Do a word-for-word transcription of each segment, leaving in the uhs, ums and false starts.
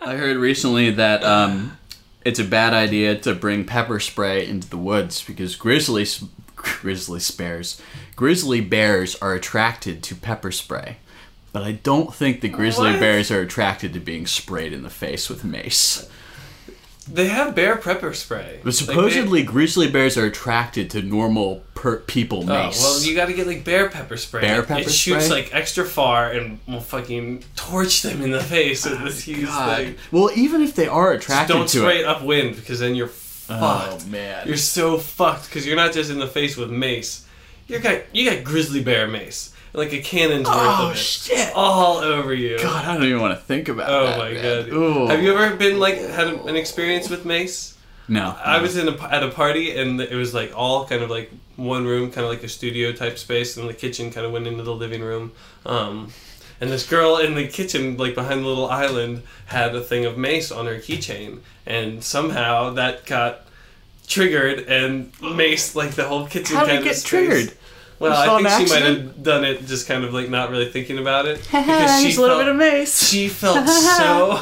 I heard recently that um, it's a bad idea to bring pepper spray into the woods because grizzly grizzly bears grizzly bears are attracted to pepper spray, but I don't think the grizzly What? bears are attracted to being sprayed in the face with mace. They have bear pepper spray. But supposedly like they... grizzly bears are attracted to normal per- people mace. Oh, well, you got to get like bear pepper spray. Bear It pepper shoots spray? like extra far and will fucking torch them in the face with this huge God. thing. Well, even if they are attracted Don't to spray it. it upwind because then you're fucked. Oh man, You're so fucked because you're not just in the face with mace. You got you got grizzly bear mace. Like a cannon's worth oh of it. shit! All over you. God, I don't even want to think about Oh that. my man. god. Ooh. Have you ever been like had a, an experience with mace? No. I no. was in a, at a party and it was like all kind of like one room, kind of like a studio type space, and the kitchen kind of went into the living room. Um, and this girl in the kitchen, like behind the little island, had a thing of mace on her keychain, and somehow that got triggered and maced like the whole kitchen. How did kind it of get space. triggered? Well, You saw I think an she might accident? have done it just kind of like not really thinking about it. Because she a little felt, bit of mace. She felt so...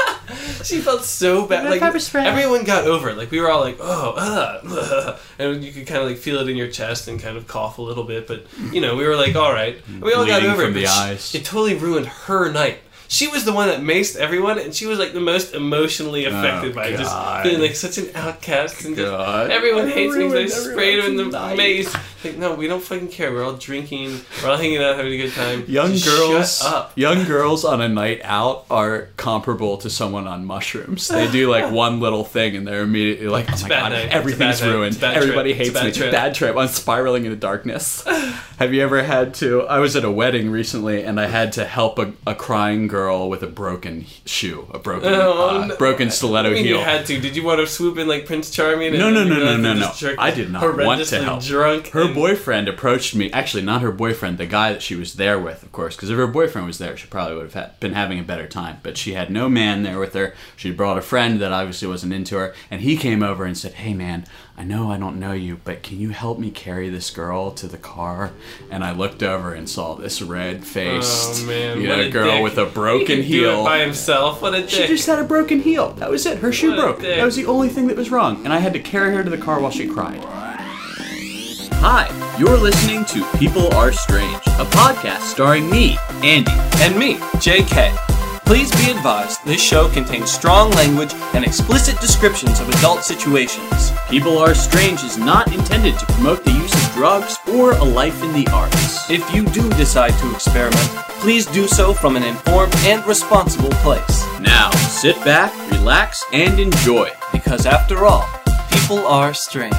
she felt so bad. Bit of Like pepper spray. everyone got over it. Like we were all like, oh, uh, uh, and you could kind of like feel it in your chest and kind of cough a little bit. But you know, we were like, all right. And we all got Bleeding over from it. the but she- eyes. it totally ruined her night. She was the one that maced everyone, and she was like the most emotionally affected Oh, by it, just God. feeling like such an outcast, and just God. everyone I hates me because I ruined sprayed him in the everyone's night. mace. Like, no, we don't fucking care. We're all drinking, we're all hanging out, having a good time. Young Just girls, shut up. young girls on a night out are comparable to someone on mushrooms. They do like one little thing and they're immediately like, "Oh It's a my bad god, night. It's a everything's bad night. ruined. It's a bad Everybody trip. It's hates a me. bad trip." Bad trip. I'm spiraling into darkness." Have you ever had to? I was at a wedding recently and I had to help a, a crying girl with a broken shoe, a broken, Oh, uh, no. broken stiletto I mean, heel. you had to. Did you want to swoop in like Prince Charming? And No, no, and no, you no, guys no, were no. just jerk- I did not want to horrendously help. Drunk. Her and- boyfriend approached me. Actually, not her boyfriend. The guy that she was there with, of course. Because if her boyfriend was there, she probably would have had, been having a better time. But she had no man there with her. She brought a friend that obviously wasn't into her. And he came over and said, "Hey, man, I know I don't know you, but can you help me carry this girl to the car?" And I looked over and saw this red-faced, Oh, man, you what know, a girl dick. with a He broken could do heel. it by himself. What a dick. She just had a broken heel. That was it. Her shoe What a broke. dick. That was the only thing that was wrong. And I had to carry her to the car while she cried. Hi, you're listening to People Are Strange, a podcast starring me, Andy. And me, J K. Please be advised, this show contains strong language and explicit descriptions of adult situations. People Are Strange is not intended to promote the use of drugs or a life in the arts. If you do decide to experiment, please do so from an informed and responsible place. Now, sit back, relax, and enjoy. Because after all, people are strange.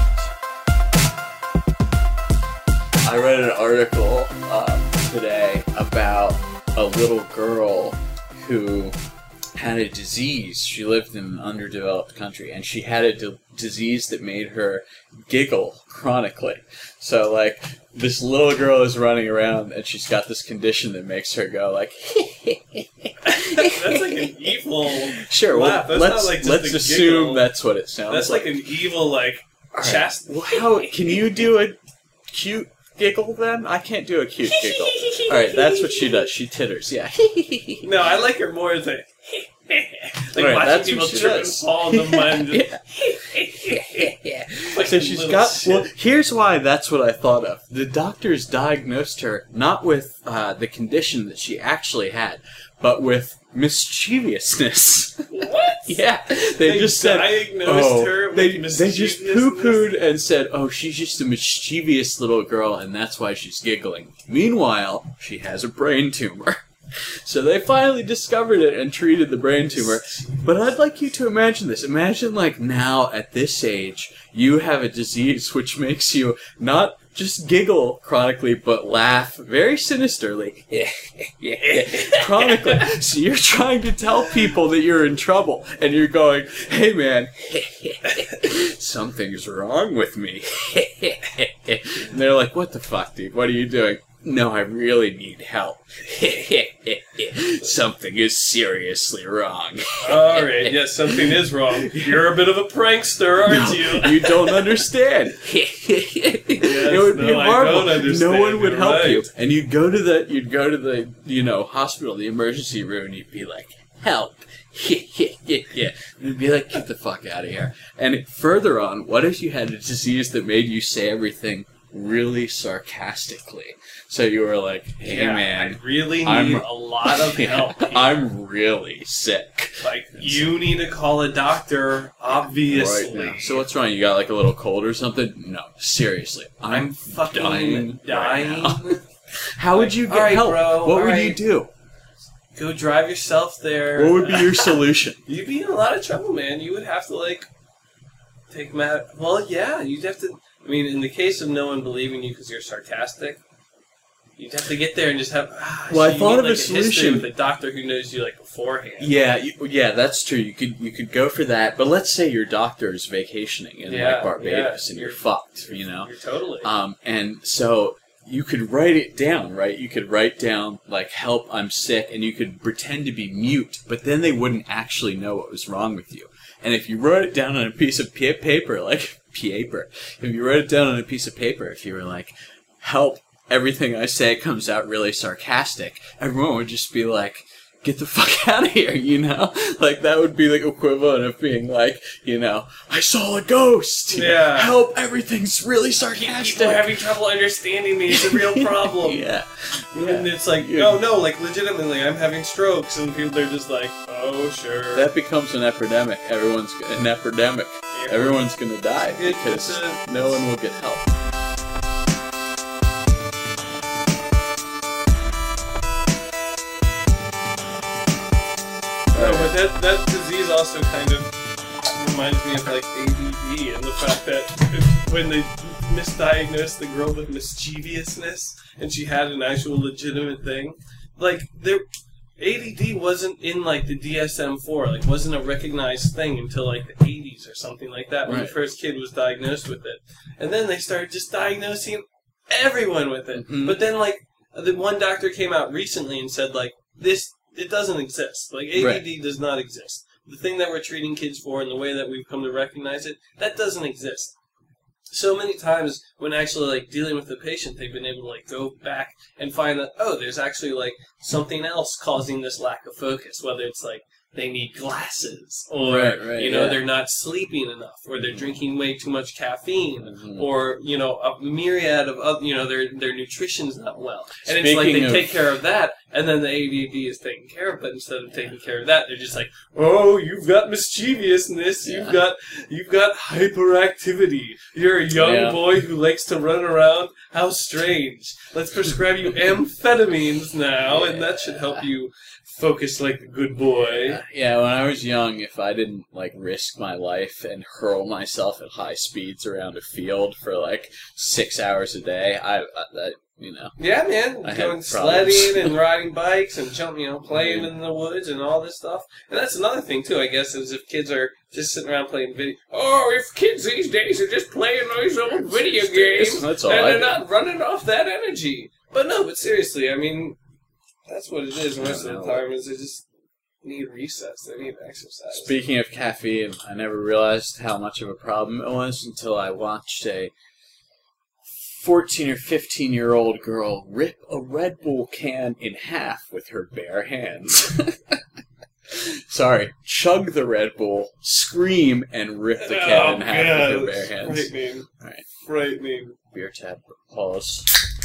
I read an article uh, today about a little girl who had a disease. She lived in an underdeveloped country, and she had a d- disease that made her giggle chronically. So, like, this little girl is running around, and she's got this condition that makes her go, like, That's like an evil. sure, well, laugh. That's let's, not like just let's a assume giggle. that's what it sounds That's like. like an evil like All right. chest. Well, how, can you do a cute giggle then? I can't do a cute giggle. Alright, that's what she does. She titters, yeah. No, I like her more as a. like Right, watching that's people what she trip and does. fall in the mud. And just, like So a she's little got. shit. Well, here's why that's what I thought of. The doctors diagnosed her not with uh, the condition that she actually had, but with mischievousness. What? Yeah, they, They just said. diagnosed Oh, her with they, they just poo mischievousness? pooed and said, "Oh, she's just a mischievous little girl, and that's why she's giggling." Meanwhile, she has a brain tumor. So they finally discovered it and treated the brain tumor. But I'd like you to imagine this. Imagine, like, now at this age, you have a disease which makes you not just giggle chronically, but laugh very sinisterly. Chronically. So you're trying to tell people that you're in trouble, and you're going, "Hey man, something's wrong with me." And they're like, "What the fuck, dude? What are you doing?" "No, I really need help." "Something is seriously wrong." All right, yes, something is wrong. You're a bit of a prankster, aren't you? You don't understand. It would be no, I horrible. don't understand. No one would You're help right. you, and you'd go to the you'd go to the you know hospital, the emergency room, and you'd be like, "Help." yeah, yeah. You'd be like, get the fuck out of here. And further on, what if you had a disease that made you say everything really sarcastically? So you were like, hey yeah, man, I really need I'm, a lot of help. Here. I'm really sick. Like, you need to call a doctor, obviously. Right now. So what's wrong? You got like a little cold or something? No, seriously. I'm, I'm fucking dying. dying. Right How would you get all right, help? bro, what would right. you do? Go drive yourself there. What would be your solution? You'd be in a lot of trouble, man. You would have to, like, take Matt. Well, yeah, you'd have to. I mean, in the case of no one believing you because you're sarcastic, you'd have to get there and just have. Ah, well, so I thought need, of like, a solution with a doctor who knows you like beforehand. Yeah, you, yeah, that's true. You could you could go for that, but let's say your doctor is vacationing in Yeah, like Barbados yeah. and you're, You're- fucked, you know. You're totally. Um, and so you could write it down, right? You could write down like "help, I'm sick," and you could pretend to be mute, but then they wouldn't actually know what was wrong with you. And if you wrote it down on a piece of pa- paper, like paper, if you wrote it down on a piece of paper, if you were like, "Help, everything I say comes out really sarcastic," everyone would just be like, get the fuck out of here, you know? Like, that would be the equivalent of being like, you know, I saw a ghost! Yeah. Help, everything's really sarcastic! People are having trouble understanding me. It's a real problem. yeah. And it's like, Yeah. no, no, like, legitimately, I'm having strokes. And people, they're just like, oh, sure. That becomes an epidemic. Everyone's, an epidemic. Everyone's gonna die It- because it's a- no one will get help. No, but that, that disease also kind of reminds me of, like, A D D and the fact that when they misdiagnosed the girl with mischievousness and she had an actual legitimate thing, like, there... A D D wasn't in, like, the D S M four, like, wasn't a recognized thing until, like, the eighties or something like that, when Right. the first kid was diagnosed with it. And then they started just diagnosing everyone with it. Mhm. But then, like, the one doctor came out recently and said, like, this, it doesn't exist. Like, A D D Right. does not exist. The thing that we're treating kids for and the way that we've come to recognize it, that doesn't exist. So many times when actually, like, dealing with the patient, they've been able to, like, go back and find that, oh, there's actually, like, something else causing this lack of focus, whether it's, like, they need glasses, or, Right, right, you know, yeah. they're not sleeping enough, or they're drinking way too much caffeine, Mhm. or, you know, a myriad of, other, you know, their their nutrition's not well. And it's like Speaking they of- take care of that, and then the A D D is taken care of, but instead of taking care of that, they're just like, oh, you've got mischievousness, Yeah. you've got you've got hyperactivity, you're a young Yeah. boy who likes to run around, how strange. Let's prescribe you amphetamines now, and that should help you focus like a good boy. Yeah, when I was young, if I didn't, like, risk my life and hurl myself at high speeds around a field for, like, six hours a day, I, I that, you know. Yeah, man, I had going problems. sledding and riding bikes and jumping, you know, playing in the woods and all this stuff. And that's another thing too, I guess, is if kids are just sitting around playing video. Oh, if kids these days are just playing those old video games, That's all and I they're do. not running off that energy. But no, but seriously, I mean, that's what it is most of the time. Is they just need recess. They need exercise. Speaking of caffeine, I never realized how much of a problem it was until I watched a fourteen or fifteen year old girl rip a Red Bull can in half with her bare hands. Sorry, chug the Red Bull, scream, and rip the can in half with her bare hands. Frightening. Alright, Frightening. beer tab, pause.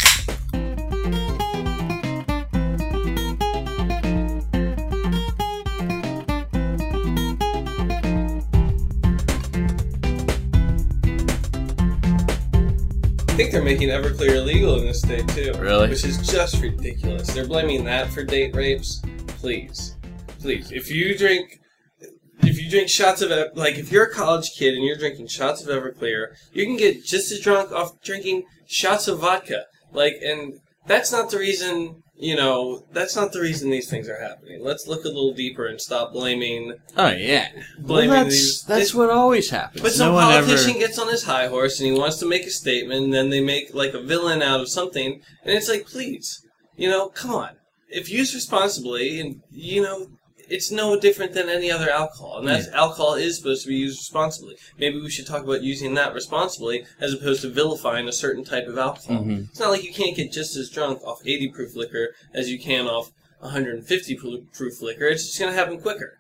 I think they're making Everclear illegal in this state too. Really? Which is just ridiculous. They're blaming that for date rapes. Please, please. If you drink, if you drink shots of Ev- like if you're a college kid and you're drinking shots of Everclear, you can get just as drunk off drinking shots of vodka. Like, and that's not the reason. You know, that's not the reason these things are happening. Let's look a little deeper and stop blaming. Oh, yeah. Blaming well, that's, these- that's it- what always happens. But some no one politician ever... gets on his high horse and he wants to make a statement, and then they make like a villain out of something, and it's like, please, you know, come on. If used responsibly, and you know, it's no different than any other alcohol, and that's alcohol is supposed to be used responsibly. Maybe we should talk about using that responsibly as opposed to vilifying a certain type of alcohol. Mhm. It's not like you can't get just as drunk off eighty proof liquor as you can off one hundred fifty proof liquor. It's just going to happen quicker.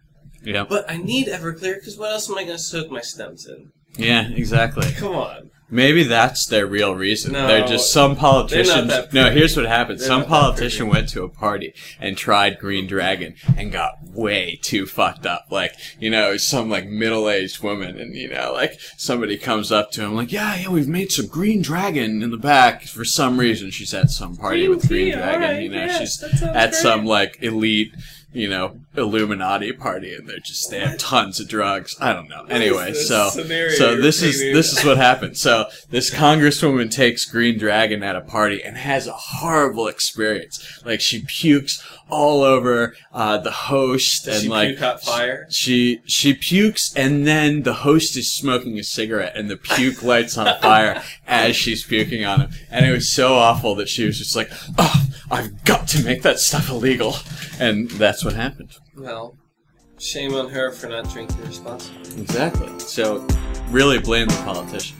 Yeah. But I need Everclear because what else am I going to soak my stems in? Yeah, exactly. Come on. Maybe that's their real reason. No, they're just some politicians. that No, pretty. here's what happened. They're Some not that politician went to a party and tried Green Dragon and got way too fucked up. Like, you know, some like middle-aged woman, and you know, like somebody comes up to him like, "Yeah, yeah, we've made some Green Dragon in the back for some reason." She's at some party Green with Green tea, Dragon. alright, you know, yes, she's that sounds at great. some like elite, you know, Illuminati party, and they're just they have tons of drugs. I don't know. Anyway, this so scenario so you're this is painting? this is what happened. So this congresswoman takes Green Dragon at a party and has a horrible experience. Like she pukes all over uh, the host, Does and she like puke hot fire? she she pukes, and then the host is smoking a cigarette, and the puke lights on fire as she's puking on him. And it was so awful that she was just like, "Oh, I've got to make that stuff illegal," and that's what happened. Well, shame on her for not drinking responsibly. Exactly. So, really blame the politicians.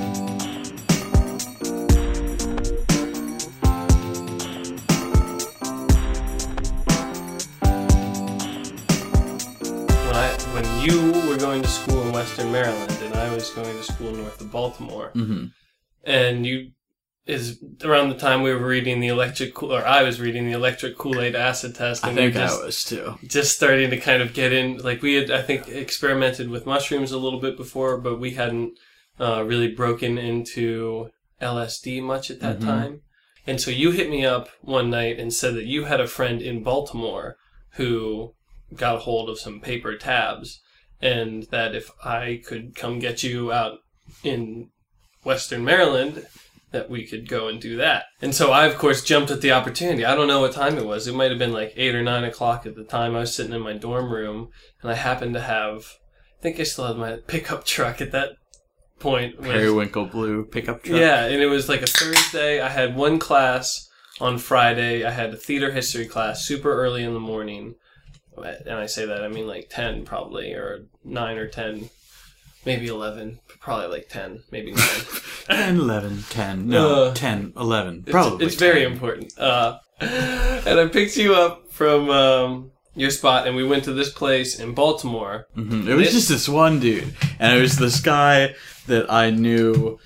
When I, when you were going to school in Western Maryland and I was going to school north of Baltimore, Mm-hmm. and you is around the time we were reading the electric, Kool- or I was reading the electric Kool-Aid acid test, I and we think were just I was too. just starting to kind of get in. Like we had, I think, experimented with mushrooms a little bit before, but we hadn't uh, really broken into L S D much at that Mhm. time. And so you hit me up one night and said that you had a friend in Baltimore who got a hold of some paper tabs, and that if I could come get you out in Western Maryland, that we could go and do that. And so I, of course, jumped at the opportunity. I don't know what time it was. It might have been like eight or nine o'clock at the time. I was sitting in my dorm room, and I happened to have, I think I still had my pickup truck at that point. with- Periwinkle blue pickup truck. yeah, and it was like a Thursday. I had one class on Friday. I had a theater history class super early in the morning. And I say that, I mean like ten probably, or nine or ten, maybe eleven. Probably like ten, maybe nine. ten, eleven, ten. No, Uh, ten, eleven. It's- Probably It's, very ten. important. Uh, and I picked you up from um, your spot, and we went to this place in Baltimore. Mhm. It was It- just this one dude, and it was this guy that I knew.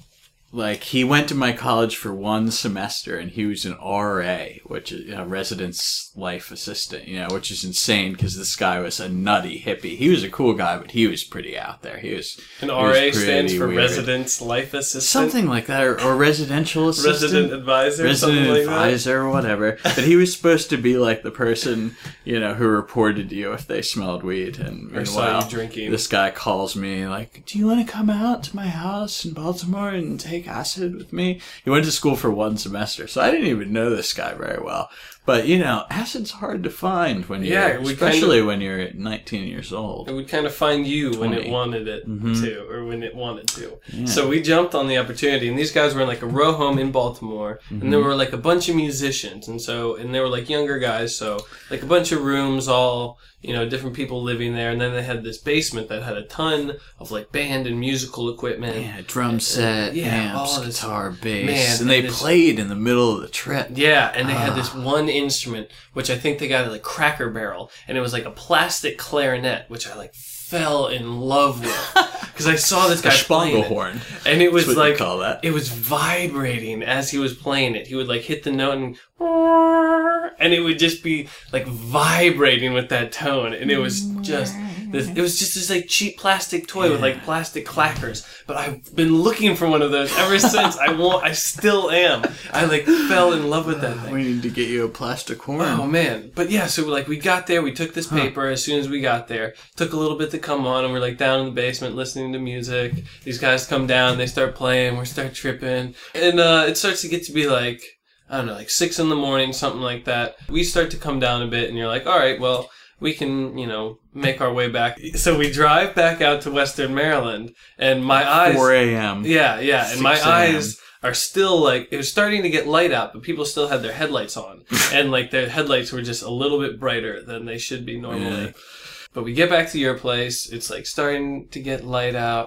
Like, he went to my college for one semester, and he was an R A, which is, you know, residence life assistant, you know, which is insane because this guy was a nutty hippie. He was a cool guy, but he was pretty out there. He was And he R A was stands pretty for weird. Residence Life Assistant. Something like that, or, or residential assistant. Resident Advisor. Resident something like that. advisor or whatever. But he was supposed to be like the person, you know, who reported to you if they smelled weed. And Or saw meanwhile, you drinking. this guy calls me like, "Do you want to come out to my house in Baltimore and take acid with me?" He went to school for one semester, so I didn't even know this guy very well. But, you know, acid's hard to find when you're, Yeah, we especially kind of- when you're nineteen years old. It would kind of find you when it twenty. wanted it Mhm. to, or when it wanted to. Yeah. So we jumped on the opportunity, and these guys were in like a row home in Baltimore, and Mm-hmm. there were like a bunch of musicians, and so and they were like younger guys, so like a bunch of rooms, all you know, different people living there, and then they had this basement that had a ton of like band and musical equipment. Yeah, drum set, Yeah, amps, all this- guitar, bass, Man, and they and this- played in the middle of the trip. Yeah, and they had this Ah. one instrument, which I think they got at like Cracker Barrel, and it was like a plastic clarinet, which I like fell in love with because I saw this A guy playing it, Spanglehorn. and it was That's what you like call that. it was vibrating as he was playing it. He would like hit the note and and it would just be like vibrating with that tone, and it was just this, it was just this like cheap plastic toy with like plastic clackers. But I've been looking for one of those ever since. I want, I still am. I like fell in love with that thing. We need to get you a plastic horn. Oh man, but yeah, so like we got there, we took this paper as soon as we got there. Took a little bit to come on, and we're like down in the basement listening to music. These guys come down, they start playing, we start tripping, and uh, it starts to get to be like I don't know, like six in the morning, something like that. We start to come down a bit, and you're like, all right, well, we can, you know, make our way back. So we drive back out to Western Maryland, and my eyes, four a.m. yeah, yeah, and my six a.m. eyes are still like, it was starting to get light out, but people still had their headlights on. And like their headlights were just a little bit brighter than they should be normally. Yeah. But we get back to your place, it's like starting to get light out.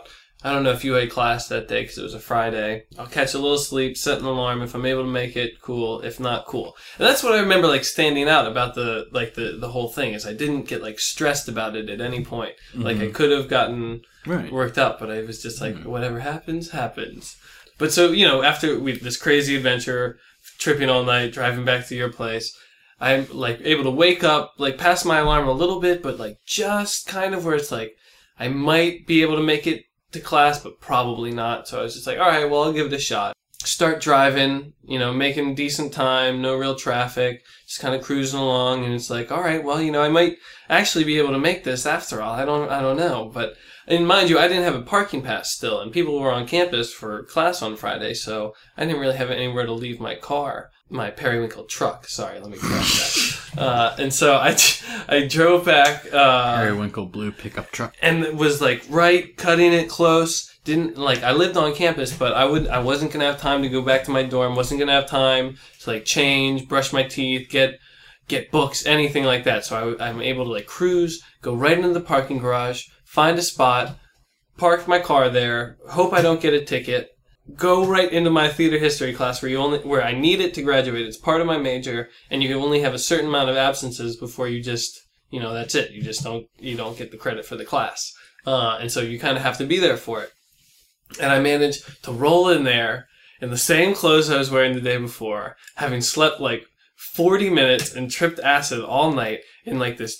I don't know if you had class that day because it was a Friday. I'll catch a little sleep, set an alarm. If I'm able to make it, cool. If not, cool. And that's what I remember, like, standing out about the, like, the, the whole thing is I didn't get, like, stressed about it at any point. Mm-hmm. Like, I could have gotten right. worked up, but I was just like, mm-hmm. whatever happens, happens. But so, you know, after we this crazy adventure, tripping all night, driving back to your place, I'm, like, able to wake up, like, past my alarm a little bit, but, like, just kind of where it's like, I might be able to make it to class, but probably not. So I was just like, all right, well, I'll give it a shot. Start driving, you know, making decent time, no real traffic, just kind of cruising along. And it's like, all right, well, you know, I might actually be able to make this after all. I don't, I don't know. But, and mind you, I didn't have a parking pass still, and people were on campus for class on Friday, so I didn't really have anywhere to leave my car. My periwinkle truck. Sorry, let me correct that. Uh, and so I, I drove back. Uh, periwinkle blue pickup truck. And it was like right, cutting it close. Didn't like I lived on campus, but I would I wasn't gonna have time to go back to my dorm. Wasn't gonna have time to like change, brush my teeth, get get books, anything like that. So I, I'm able to like cruise, go right into the parking garage, find a spot, park my car there. Hope I don't get a ticket. Go right into my theater history class where you only where I need it to graduate. It's part of my major, and you only have a certain amount of absences before you just, you know, that's it. You just don't you don't get the credit for the class, uh, and so you kind of have to be there for it. And I managed to roll in there in the same clothes I was wearing the day before, having slept like forty minutes and tripped acid all night in like this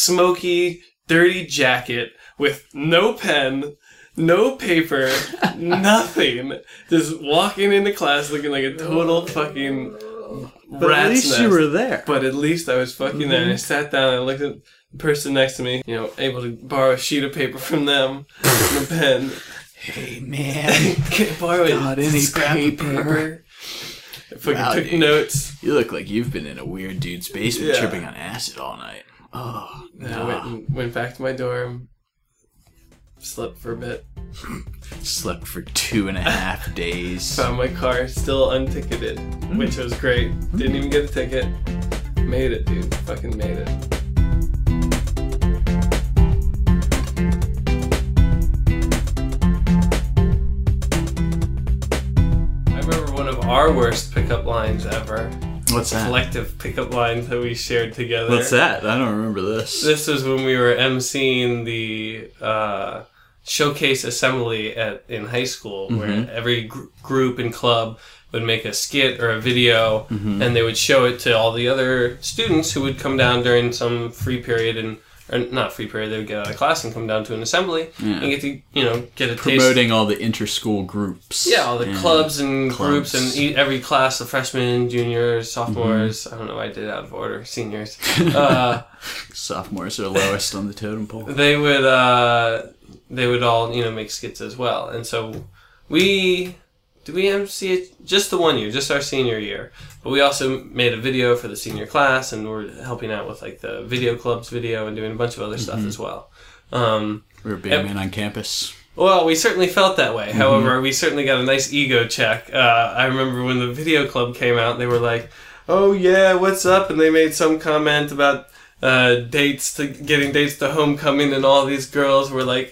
smoky, dirty jacket with no pen. No paper, nothing. Just walking into class looking like a total fucking but rat's at least nest. You were there. But at least I was fucking mm-hmm. there. And I sat down and I looked at the person next to me, you know, able to borrow a sheet of paper from them and a pen. Hey, man. Can I borrow Got a any scrap paper? of paper? I fucking Wow, took dude. notes. You look like you've been in a weird dude's basement Yeah. tripping on acid all night. Oh, And no. I went, and went back to my dorm. Slept for a bit. Slept for two and a half days. Found my car still unticketed, mm. which was great. Didn't even get a ticket. Made it, dude. Fucking made it. I remember one of our worst pickup lines ever. What's that? Collective pickup lines that we shared together. What's that? I don't remember this. This was when we were emceeing the uh, showcase assembly at in high school, mm-hmm. where every gr- group and club would make a skit or a video, mm-hmm. and they would show it to all the other students who would come down during some free period and. Or not free period, they would get out of class and come down to an assembly yeah. and get to, you know, get a Promoting taste. all the inter-school groups. Yeah, all the and clubs and clubs. groups and e- every class, the freshmen, juniors, sophomores, mm-hmm. I don't know, I did it out of order, seniors. Uh, Sophomores are lowest on the totem pole. They would, uh, they would all, you know, make skits as well. And so we, did we M C it just the one year, just our senior year. But we also made a video for the senior class, and we're helping out with like the video clubs video and doing a bunch of other stuff mm-hmm. as well. Um, we were a big man on campus. Well, we certainly felt that way. Mm-hmm. However, we certainly got a nice ego check. Uh, I remember when the video club came out, they were like, "Oh yeah, what's up?" And they made some comment about uh, dates to getting dates to homecoming, and all these girls were like,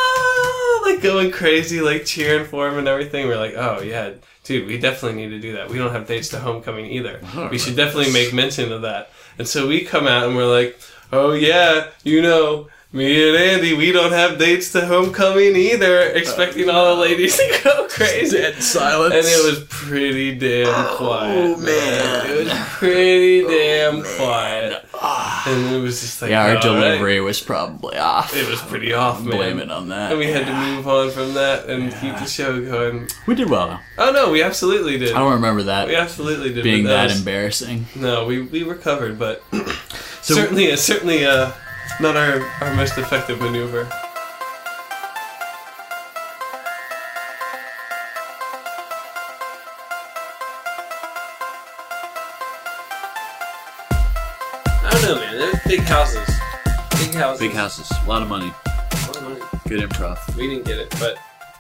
"Ah!" like going crazy, like cheering for him and everything. We're like, "Oh yeah." Dude, we definitely need to do that. We don't have dates to homecoming either. Oh, we should definitely make mention of that. And so we come out and we're like, oh yeah, you know, me and Andy, we don't have dates to homecoming either, expecting uh, all the ladies to go crazy. Dead silence. And it was pretty damn oh, quiet. Oh, man. It was pretty damn oh, quiet. And it was just like, yeah, our delivery right. was probably off. It was pretty off, man. Blame it on that. And we yeah. had to move on from that and yeah. keep the show going. We did well. Oh, no, we absolutely did. I don't remember that. We absolutely did. Being that, that was, embarrassing. No, we, we recovered, but so, certainly, certainly uh, not our, our most effective maneuver. I don't know, man. They're big houses. Big houses. Big houses. A lot of money. A lot of money. Good improv. We didn't get it, but... But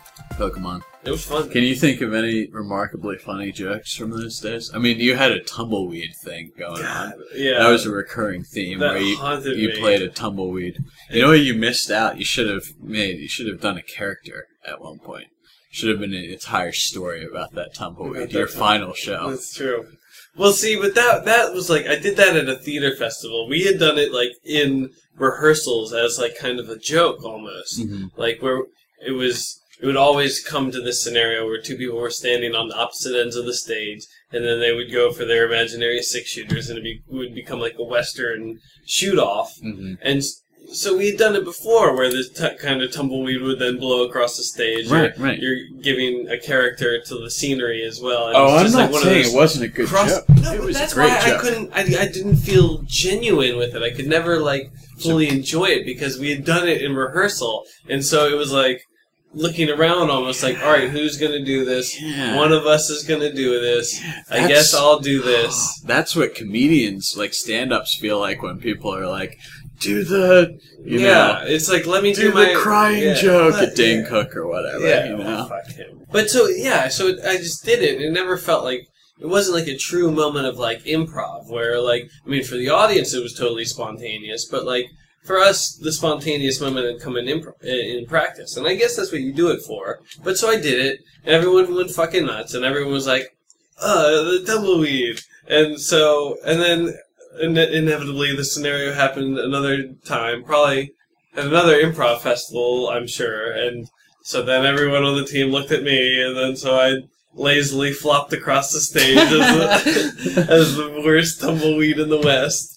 Pokemon. It was fun. Can you think of any remarkably funny jokes from those days? I mean, you had a tumbleweed thing going God, on. yeah. That was a recurring theme That where you, haunted you me. played a tumbleweed. You know what you missed out? You should have made. You should have done a character at one point. Should have been an entire story about that tumbleweed. About Your that final show. That's true. Well, see, but that that was like I did that at a theater festival. We had done it like in rehearsals as like kind of a joke almost, Mhm. like where it was. It would always come to this scenario where two people were standing on the opposite ends of the stage, and then they would go for their imaginary six shooters, and it, be, it would become like a Western shoot off. Mhm. And s- so we had done it before, where this t- kind of tumbleweed would then blow across the stage. Right, You're, right. You're giving a character to the scenery as well. And Oh, it's I'm just not like one of saying those it wasn't a good cross- joke. No, It but was that's a great why I joke. couldn't. I, I didn't feel genuine with it. I could never like fully enjoy it because we had done it in rehearsal, and so it was like looking around, almost like, all right, who's gonna do this? Yeah. One of us is gonna do this. I That's- guess I'll do this. That's what comedians, like stand-ups, feel like when people are like, do the, you yeah, know, it's like let me do, do my the crying yeah, joke but- at Dane yeah. Cook or whatever, Yeah, you know? well, fuck him. But so yeah, so it, I just did it. And it never felt like it wasn't like a true moment of like improv, where like I mean, for the audience it was totally spontaneous, but like for us, the spontaneous moment had come in impro- in practice, and I guess that's what you do it for. But so I did it, and everyone went fucking nuts, and everyone was like, "Uh, the tumbleweed," and so and then ine- inevitably the scenario happened another time, probably at another improv festival, I'm sure, and. So then everyone on the team looked at me, and then so I lazily flopped across the stage as the, as the worst tumbleweed in the West.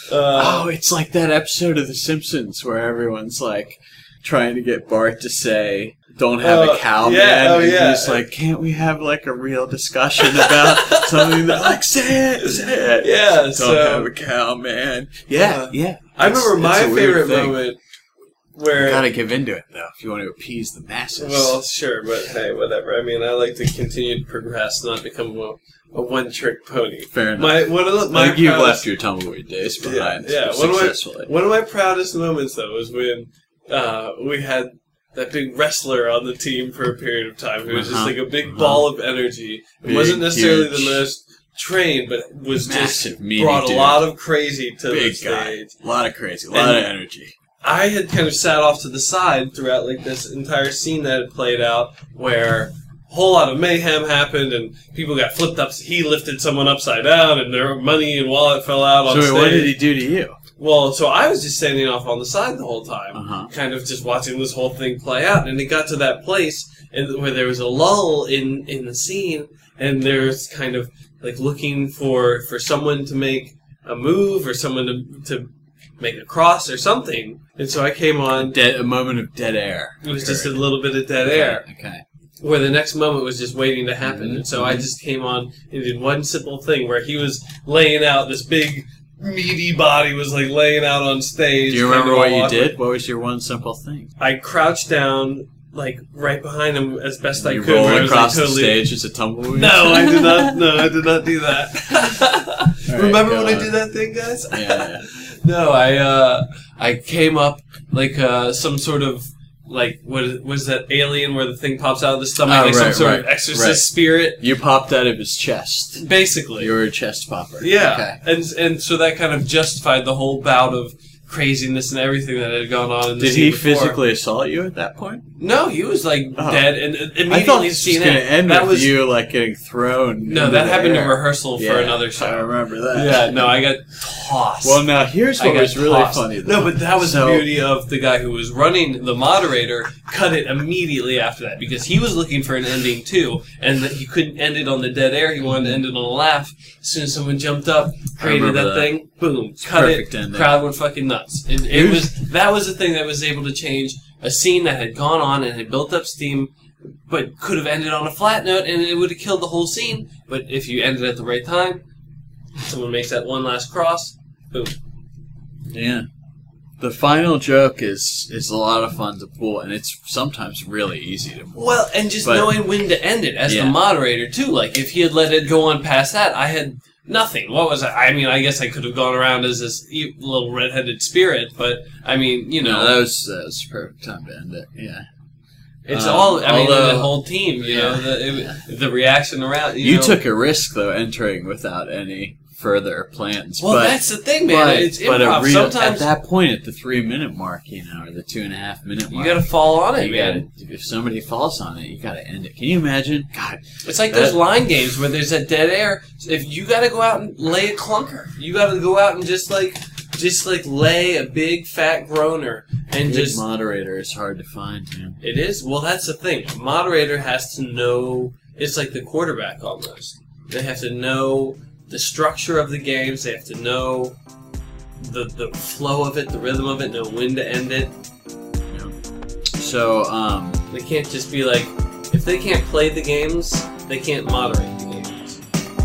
Uh, Oh, it's like that episode of The Simpsons where everyone's like trying to get Bart to say, "Don't have Oh, a cow, yeah, man." oh, and yeah. he's like, "Can't we have like a real discussion about something that like say it, say it?" Yeah, Don't so- have a cow, man. Yeah, Uh, yeah. I remember It's- my it's a weird favorite thing. moment You where... gotta give into it though if you want to appease the masses. Well, sure, but hey, whatever. I mean, I like to continue to progress, not become a, a one-trick pony. Fair enough. My, one of the, my I think you've proudest- left your tumbleweed days behind Yeah, yeah. One of, successfully. my, one of my proudest moments, though, was when uh, we had that big wrestler on the team for a period of time who was just Uh-huh. like a big Uh-huh. ball of energy. It Big, wasn't necessarily huge, the most trained, but was massive, just meaty brought dude. a lot of crazy to the Big stage. guy. A lot of crazy. A lot And- of energy. I had kind of sat off to the side throughout like this entire scene that had played out where a whole lot of mayhem happened and people got flipped up. He lifted someone upside down and their money and wallet fell out on So wait, stage. what did he do to you? Well, so I was just standing off on the side the whole time, Uh-huh. kind of just watching this whole thing play out. And it got to that place and where there was a lull in, in the scene, and there's kind of like looking for, for someone to make a move or someone to, to make a cross or something. And so I came on. Dead, a moment of dead air. It was just a occurred. little bit of dead Okay, air, Okay. where the next moment was just waiting to happen. Mhm, And so I just came on and did one simple thing where he was laying out this big, meaty body was like laying out on stage. Do you kind remember of what all you awkward. did? What was your one simple thing? I crouched down, like right behind him as best I you could. roll where I was, across like, totally... the stage as a tumbleweed? No, I did not. No, I did not do that. All right, Remember go when I on. did that thing, guys? Yeah, yeah. No, I uh, I came up like uh, some sort of like what is, what is that alien where the thing pops out of the stomach, Oh, like some right, sort right, of exorcist right. spirit, You popped out of his chest. basically. You were a chest popper. Yeah, Okay. and and so that kind of justified the whole bout of craziness and everything that had gone on. In the Did scene he before. physically assault you at that point? No, he was like Oh. dead, and uh, immediately I thought this was seen going it. to end that with was you like getting thrown. no, into that the happened in air. rehearsal for Yeah, another I show. remember that. Yeah, no, I got tossed. Well, now here's I what got was really tossed. funny. Though. No, but that was So- the beauty of the guy who was running the moderator. Cut it immediately after that because he was looking for an ending too, and that he couldn't end it on the dead air. He wanted to end it on a laugh. As soon as someone jumped up, created that, remember that. thing, boom, cut perfect it. ending. Crowd went fucking nuts. It, it Here's- was that was the thing that was able to change a scene that had gone on and had built up steam, but could have ended on a flat note and it would have killed the whole scene. But if you ended at the right time, someone makes that one last cross, boom. Yeah. The final joke is is a lot of fun to pull, and it's sometimes really easy to pull. Well, and just But- knowing when to end it as Yeah. the moderator too. Like if he had let it go on past that, I had nothing. What was I? I mean, I guess I could have gone around as this e- little redheaded spirit, but I mean, you know, No, that was that was the perfect time to end it. Yeah. It's Um, all. I mean, although- the whole team. You Yeah. know, the it, the reaction around. You, You know. took a risk though, entering without any further plans. Well, but, that's the thing, man. but, it's but a improv. real, at Sometimes that point, at the three minute mark, you know, or the two and a half minute you mark, got to fall on it, you man. gotta, if somebody falls on it, you got to end it. Can you imagine? God, It's like that- those line games where there's that dead air. If you got to go out and lay a clunker, you got to go out and just like, just like lay a big fat groaner and good just. moderator is hard to find, man. It is. Well, that's the thing. A moderator has to know. It's like the quarterback almost. They have to know the structure of the games. They have to know the the flow of it, the rhythm of it, know when to end it. So, um, They can't just be like, if they can't play the games, they can't moderate the games.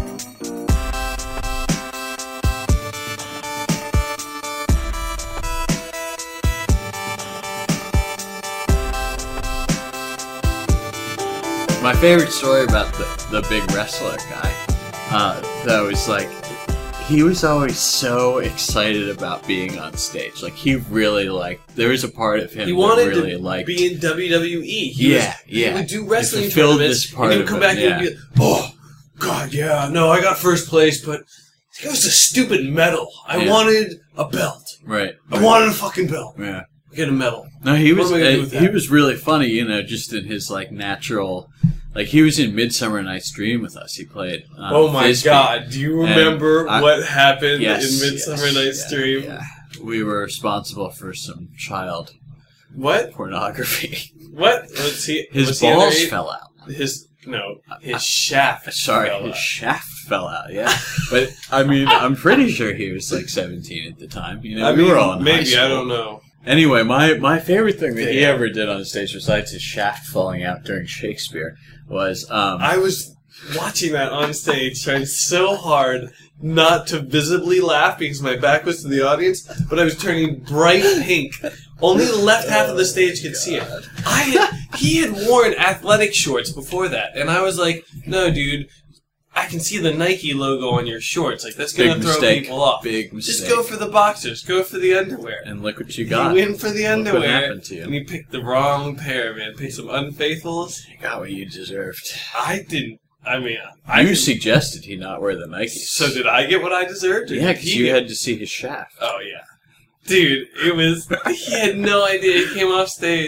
my favorite story about the, the big wrestler guy, uh, that was like, he was always so excited about being on stage. Like, he really liked, there was a part of him He wanted that really to liked. be in W W E. He Yeah, was, yeah. He would do wrestling He fulfilled tournaments, this part and he of would come it, back yeah. and he'd be like, oh, God, yeah, no, I got first place, but it was a stupid medal. I Yeah. wanted a belt. Right. I wanted a fucking belt. Yeah. Get a medal. No, he What was am I gonna do uh, with he that? was really funny, you know, just in his like natural, like he was in Midsummer Night's Dream with us. He played. Um, Oh my Thisbe. God! Do you And remember I- what happened Yes, in Midsummer yes, Night's yeah, Dream? yeah. We were responsible for some child What? pornography. What was he? His was he balls underage? fell out. His no, his shaft. Sorry, fell his out. shaft fell out. Yeah, but I mean, I'm pretty sure he was like seventeen at the time. You know, I we mean, were all in high maybe school. I don't know. Anyway, my, my favorite thing that he Yeah. ever did on stage, besides his shaft falling out during Shakespeare, was um, I was watching that on stage, trying so hard not to visibly laugh because my back was to the audience, but I was turning bright pink. Only the left half of the stage could see it. I had, he had worn athletic shorts before that, and I was like, "No, dude, I can see the Nike logo on your shorts. Like that's gonna big throw mistake. people off. Big mistake. Just go for the boxers. Go for the underwear." And look what you got. You win for the Look what underwear, happened to you. and you picked the wrong pair, man. Picked some unfaithfuls. You got what you deserved. I didn't. I mean, I You didn't- suggested he not wear the Nikes. So did I get what I deserved? or Yeah, did because he you get- had to see his shaft. Oh yeah, dude, it was. He had no idea. He came off stage.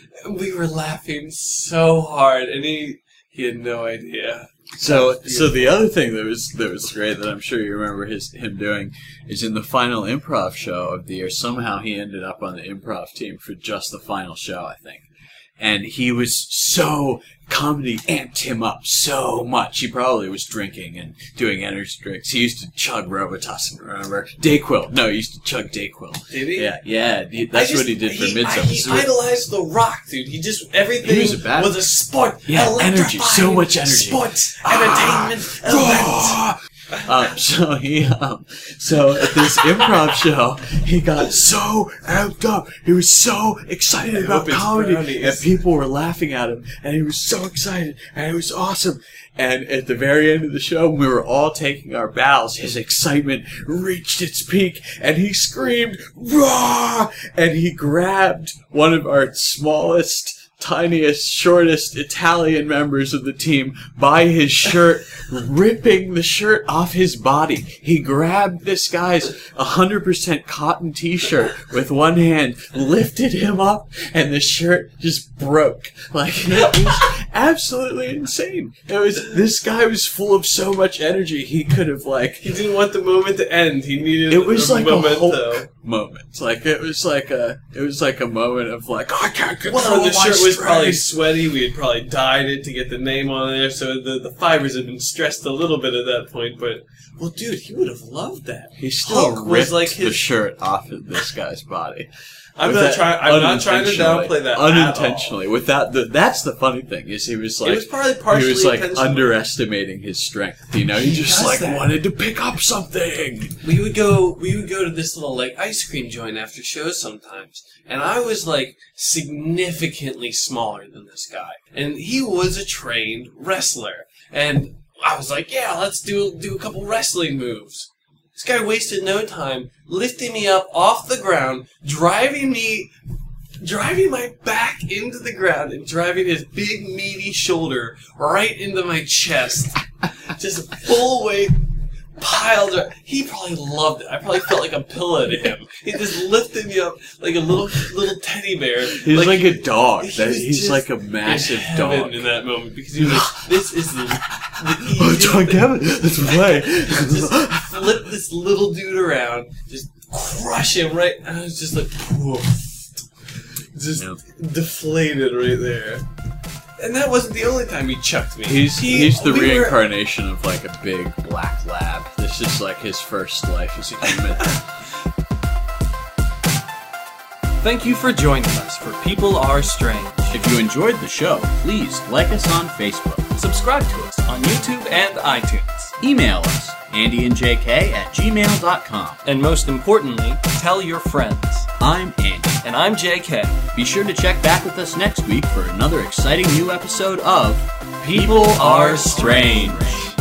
We were laughing so hard, and he he had no idea. So, so the other thing that was that was great that I'm sure you remember his him doing is in the final improv show of the year. Somehow he ended up on the improv team for just the final show, I think. And he was so comedy amped him up so much. He probably was drinking and doing energy drinks. He used to chug Robitussin, remember? Dayquil. No, he used to chug Dayquil. Did he? Yeah, yeah. he- I that's just- what he did for he, Midsummer. He idolized The Rock, dude. He just everything He was a bad- was a sport. Yeah, energy, electrifying so much energy. Sports, Ah, entertainment, event. Um, so he, um, so at this improv show, he got so amped up. He was so excited I about hope it's comedy, brownies. and people were laughing at him, and he was so excited, and it was awesome. And at the very end of the show, when we were all taking our bows, his excitement reached its peak, and he screamed, "Raw!" And he grabbed one of our smallest, tiniest, shortest Italian members of the team by his shirt, ripping the shirt off his body. He grabbed this guy's one hundred percent cotton t-shirt with one hand, lifted him up, and the shirt just broke. Like, it was absolutely insane. It was, this guy was full of so much energy, he could have, like, He didn't want the moment to end. He needed it was a like memento. a Hulk moment. Like, it was like a, it was like a moment of like, I can't control Well, the my shirt was probably strength. sweaty. We had probably dyed it to get the name on there, so the, the fibers had been stressed a little bit at that point. But well, dude, he would have loved that. He still Hulk ripped was like the his. shirt off of this guy's body. I'm With not that trying. I'm not trying to unintentionally- downplay that. Unintentionally, without the. That's the funny thing is he was At all. like It was probably partially he was like intentional. underestimating his strength. You know, he, He just does like that. wanted to pick up something. We would go. We would go to this little like ice cream joint after shows sometimes, and I was like significantly smaller than this guy, and he was a trained wrestler, and I was like, yeah, let's do do a couple wrestling moves. This guy wasted no time lifting me up off the ground, driving me driving my back into the ground and driving his big, meaty shoulder right into my chest. Just full weight, piled up. He probably loved it. I probably felt like a pillow to him. He just lifted me up like a little little teddy bear. He's like, like a dog. He That, he's like a massive in dog. in that moment because he was like, "This is the, the Oh, easiest John thing." Gavin, that's right. Just flip this little dude around, just crush him right. And I was just like, poof, just Yep. deflated right there. And that wasn't the only time he chucked me. He's he, he's the we were- reincarnation of like a big black lab. This is like his first life as a human. Thank you for joining us for People Are Strange. If you enjoyed the show, please like us on Facebook. Subscribe to us on YouTube and iTunes. Email us, Andy and J K at gmail dot com. And most importantly, tell your friends. I'm Andy. And I'm J K. Be sure to check back with us next week for another exciting new episode of People Are Strange.